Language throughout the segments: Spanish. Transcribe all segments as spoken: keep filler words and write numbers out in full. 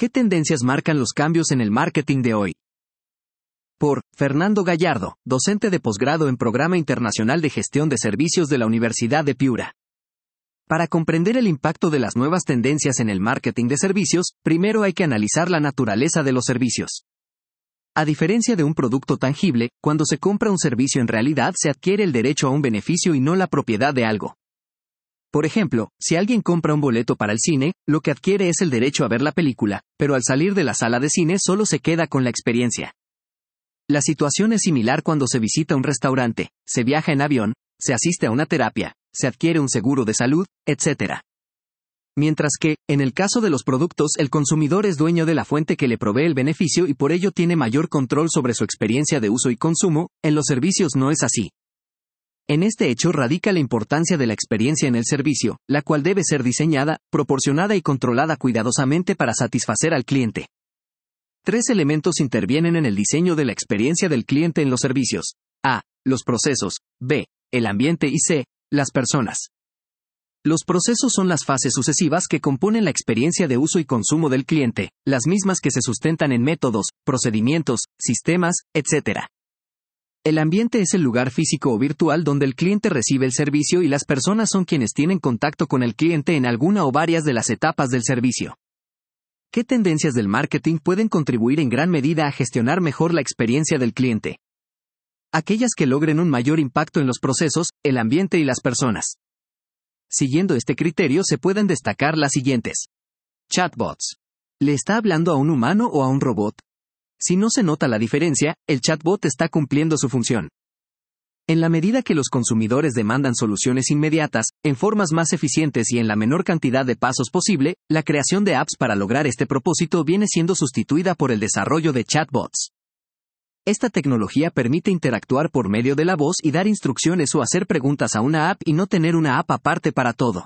¿Qué tendencias marcan los cambios en el marketing de hoy? Por Fernando Gallardo, docente de posgrado en Programa Internacional de Gestión de Servicios de la Universidad de Piura. Para comprender el impacto de las nuevas tendencias en el marketing de servicios, primero hay que analizar la naturaleza de los servicios. A diferencia de un producto tangible, cuando se compra un servicio en realidad se adquiere el derecho a un beneficio y no la propiedad de algo. Por ejemplo, si alguien compra un boleto para el cine, lo que adquiere es el derecho a ver la película, pero al salir de la sala de cine solo se queda con la experiencia. La situación es similar cuando se visita un restaurante, se viaja en avión, se asiste a una terapia, se adquiere un seguro de salud, etcétera. Mientras que, en el caso de los productos, el consumidor es dueño de la fuente que le provee el beneficio y por ello tiene mayor control sobre su experiencia de uso y consumo. En los servicios no es así. En este hecho radica la importancia de la experiencia en el servicio, la cual debe ser diseñada, proporcionada y controlada cuidadosamente para satisfacer al cliente. Tres elementos intervienen en el diseño de la experiencia del cliente en los servicios. A. Los procesos. B. El ambiente y C. Las personas. Los procesos son las fases sucesivas que componen la experiencia de uso y consumo del cliente, las mismas que se sustentan en métodos, procedimientos, sistemas, etcétera. El ambiente es el lugar físico o virtual donde el cliente recibe el servicio y las personas son quienes tienen contacto con el cliente en alguna o varias de las etapas del servicio. ¿Qué tendencias del marketing pueden contribuir en gran medida a gestionar mejor la experiencia del cliente? Aquellas que logren un mayor impacto en los procesos, el ambiente y las personas. Siguiendo este criterio se pueden destacar las siguientes. Chatbots. ¿Le está hablando a un humano o a un robot? Si no se nota la diferencia, el chatbot está cumpliendo su función. En la medida que los consumidores demandan soluciones inmediatas, en formas más eficientes y en la menor cantidad de pasos posible, la creación de apps para lograr este propósito viene siendo sustituida por el desarrollo de chatbots. Esta tecnología permite interactuar por medio de la voz y dar instrucciones o hacer preguntas a una app y no tener una app aparte para todo.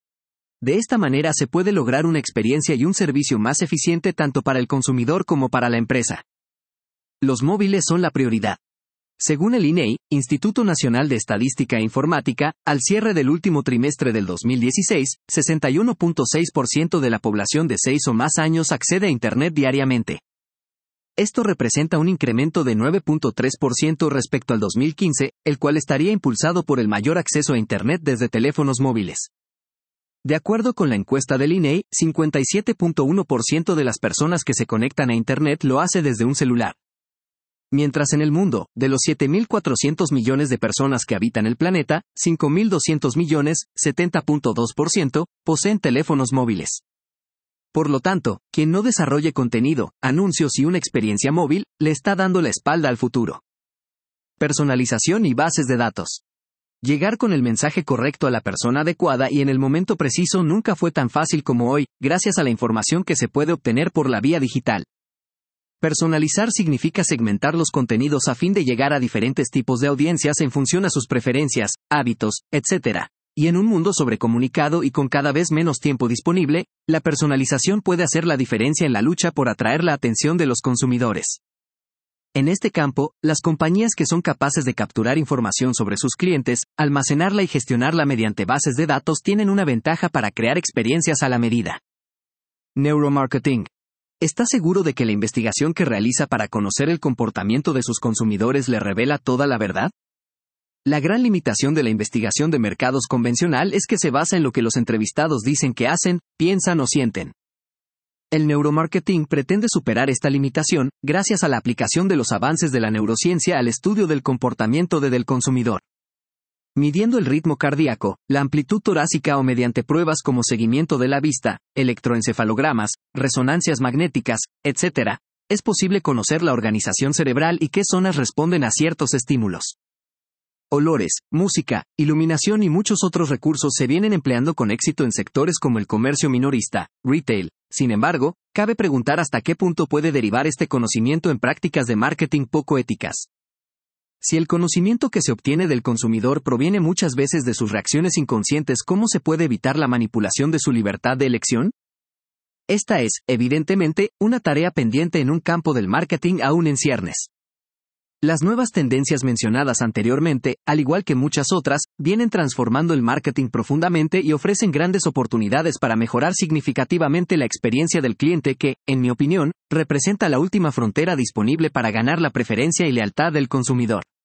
De esta manera se puede lograr una experiencia y un servicio más eficiente tanto para el consumidor como para la empresa. Los móviles son la prioridad. Según el I N E I, Instituto Nacional de Estadística e Informática, al cierre del último trimestre del dos mil dieciséis, sesenta y uno punto seis por ciento de la población de seis o más años accede a Internet diariamente. Esto representa un incremento de nueve punto tres por ciento respecto al dos mil quince, el cual estaría impulsado por el mayor acceso a Internet desde teléfonos móviles. De acuerdo con la encuesta del I N E I, cincuenta y siete punto uno por ciento de las personas que se conectan a Internet lo hace desde un celular. Mientras en el mundo, de los siete mil cuatrocientos millones de personas que habitan el planeta, cinco mil doscientos millones, setenta punto dos por ciento, poseen teléfonos móviles. Por lo tanto, quien no desarrolle contenido, anuncios y una experiencia móvil, le está dando la espalda al futuro. Personalización y bases de datos. Llegar con el mensaje correcto a la persona adecuada y en el momento preciso nunca fue tan fácil como hoy, gracias a la información que se puede obtener por la vía digital. Personalizar significa segmentar los contenidos a fin de llegar a diferentes tipos de audiencias en función a sus preferencias, hábitos, etcétera. Y en un mundo sobrecomunicado y con cada vez menos tiempo disponible, la personalización puede hacer la diferencia en la lucha por atraer la atención de los consumidores. En este campo, las compañías que son capaces de capturar información sobre sus clientes, almacenarla y gestionarla mediante bases de datos tienen una ventaja para crear experiencias a la medida. Neuromarketing. ¿Está seguro de que la investigación que realiza para conocer el comportamiento de sus consumidores le revela toda la verdad? La gran limitación de la investigación de mercados convencional es que se basa en lo que los entrevistados dicen que hacen, piensan o sienten. El neuromarketing pretende superar esta limitación, gracias a la aplicación de los avances de la neurociencia al estudio del comportamiento de del consumidor. Midiendo el ritmo cardíaco, la amplitud torácica o mediante pruebas como seguimiento de la vista, electroencefalogramas, resonancias magnéticas, etcétera, es posible conocer la organización cerebral y qué zonas responden a ciertos estímulos. Olores, música, iluminación y muchos otros recursos se vienen empleando con éxito en sectores como el comercio minorista, retail. Sin embargo, cabe preguntar hasta qué punto puede derivar este conocimiento en prácticas de marketing poco éticas. Si el conocimiento que se obtiene del consumidor proviene muchas veces de sus reacciones inconscientes, ¿cómo se puede evitar la manipulación de su libertad de elección? Esta es, evidentemente, una tarea pendiente en un campo del marketing aún en ciernes. Las nuevas tendencias mencionadas anteriormente, al igual que muchas otras, vienen transformando el marketing profundamente y ofrecen grandes oportunidades para mejorar significativamente la experiencia del cliente que, en mi opinión, representa la última frontera disponible para ganar la preferencia y lealtad del consumidor.